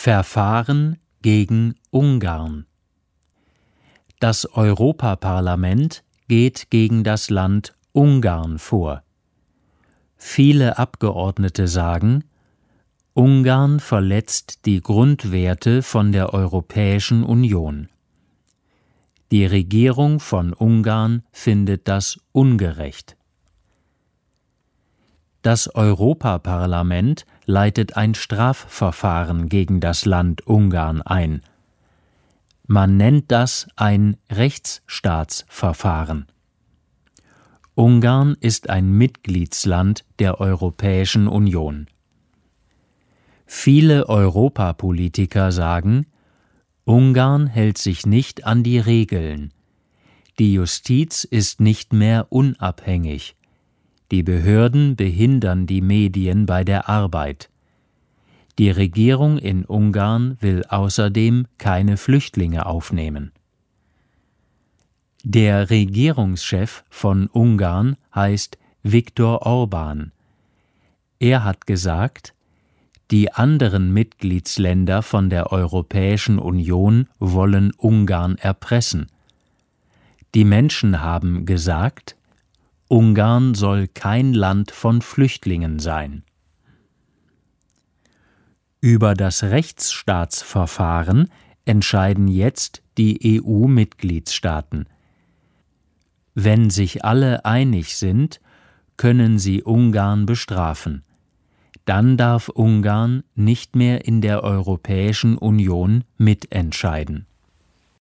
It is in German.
Verfahren gegen Ungarn. Das Europaparlament geht gegen das Land Ungarn vor. Viele Abgeordnete sagen, Ungarn verletzt die Grundwerte von der Europäischen Union. Die Regierung von Ungarn findet das ungerecht. Das Europaparlament leitet ein Strafverfahren gegen das Land Ungarn ein. Man nennt das ein Rechtsstaatsverfahren. Ungarn ist ein Mitgliedsland der Europäischen Union. Viele Europapolitiker sagen, Ungarn hält sich nicht an die Regeln. Die Justiz ist nicht mehr unabhängig. Die Behörden behindern die Medien bei der Arbeit. Die Regierung in Ungarn will außerdem keine Flüchtlinge aufnehmen. Der Regierungschef von Ungarn heißt Viktor Orbán. Er hat gesagt, die anderen Mitgliedsländer von der Europäischen Union wollen Ungarn erpressen. Die Menschen haben gesagt, Ungarn soll kein Land von Flüchtlingen sein. Über das Rechtsstaatsverfahren entscheiden jetzt die EU-Mitgliedstaaten. Wenn sich alle einig sind, können sie Ungarn bestrafen. Dann darf Ungarn nicht mehr in der Europäischen Union mitentscheiden.